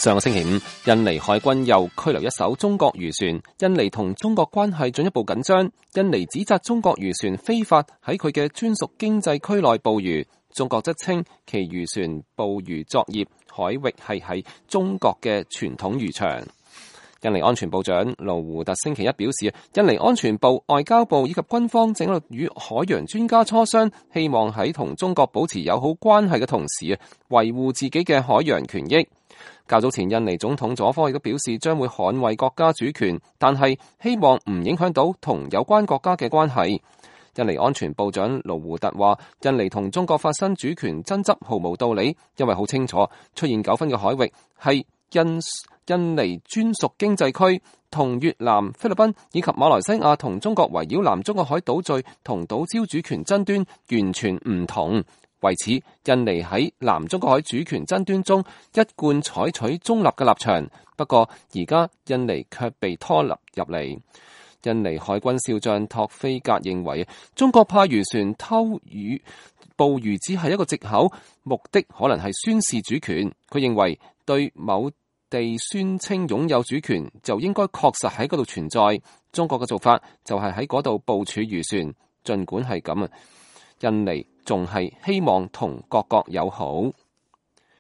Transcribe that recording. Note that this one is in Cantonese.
上個星期五，印尼海軍又拘留一艘中國漁船，印尼同中國關係進一步緊張。印尼指責中國漁船非法喺佢嘅專屬經濟區內捕魚，中國則稱其漁船捕魚作業海域係喺中國嘅傳統漁場。印尼安全部長盧胡特星期一表示，印尼安全部、外交部以及軍方正喺度與海洋專家磋商，希望喺同中國保持友好關係嘅同時，維護自己嘅海洋權益。較早前，印尼總統佐科亦都表示將會捍衛國家主權，但係希望唔影響到同有關國家嘅關係。印尼安全部長盧胡特話，印尼同中國發生主權爭執毫無道理，因為好清楚出現糾紛嘅海域係印尼專屬經濟區，同越南、菲律賓以及馬來西亞同中國圍繞南中國海島嶼同島礁主權爭端完全唔同。為此，印尼喺南中國海主權爭端中一貫採取中立嘅立場。不過，而家印尼卻被拖入嚟。印尼海軍少將托菲格認為，中國派漁船偷魚捕魚只係一個藉口，目的可能係宣示主權。佢認為，對某地宣稱擁有主權，就應該確實喺嗰度存在。中國嘅做法就係喺嗰度部署漁船，儘管係咁啊，印尼仲係希望同各國友好。